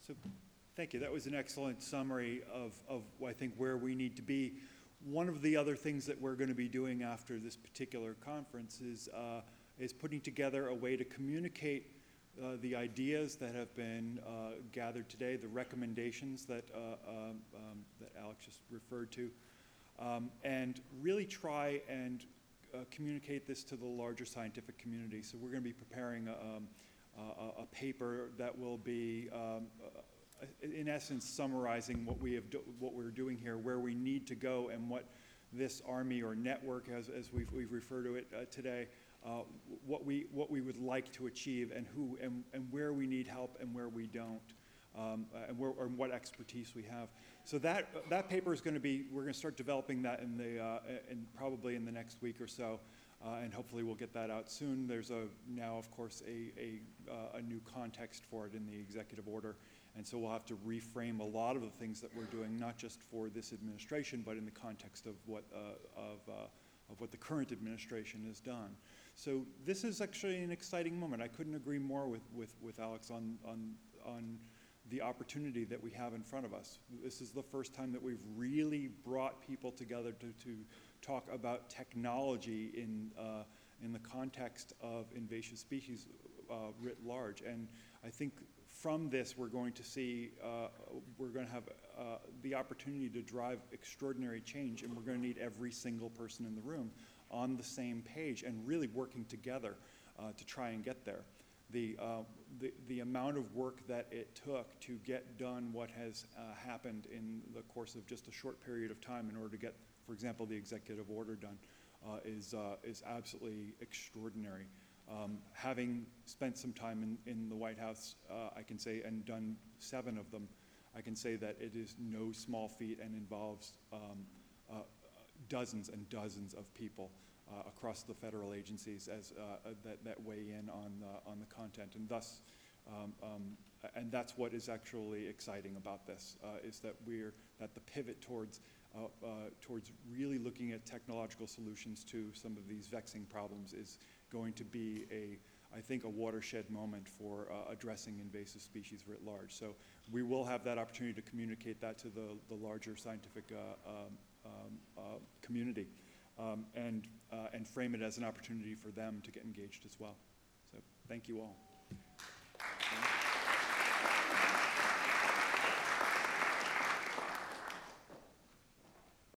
So thank you. That was an excellent summary of I think where we need to be. One of the other things that we're going to be doing after this particular conference is putting together a way to communicate the ideas that have been gathered today, the recommendations that Alex just referred to, and really try and communicate this to the larger scientific community. So we're going to be preparing a paper that will be, in essence, summarizing what we're doing here, where we need to go, and what this army or network, as we've referred to it today, what we would like to achieve, and who and where we need help and where we don't, and what expertise we have. So that paper is going to be, we're going to start developing that probably in the next week or so, and hopefully we'll get that out soon. There's now, of course, a new context for it in the executive order, and so we'll have to reframe a lot of the things that we're doing, not just for this administration, but in the context of what the current administration has done. So this is actually an exciting moment. I couldn't agree more with Alex on the opportunity that we have in front of us. This is the first time that we've really brought people together to talk about technology in the context of invasive species writ large. And I think from this we're going to see, we're going to have the opportunity to drive extraordinary change, and we're going to need every single person in the room on the same page and really working together to try and get there. The amount of work that it took to get done what has happened in the course of just a short period of time in order to get, for example, the executive order done is absolutely extraordinary. Having spent some time in the White House, I can say, and done 7 of them, I can say that it is no small feat and involves dozens and dozens of people across the federal agencies that weigh in on the content, and thus, and that's what is actually exciting about this, is that the pivot towards really looking at technological solutions to some of these vexing problems is going to be I think a watershed moment for addressing invasive species writ large. So we will have that opportunity to communicate that to the larger scientific community, and frame it as an opportunity for them to get engaged as well. So thank you all.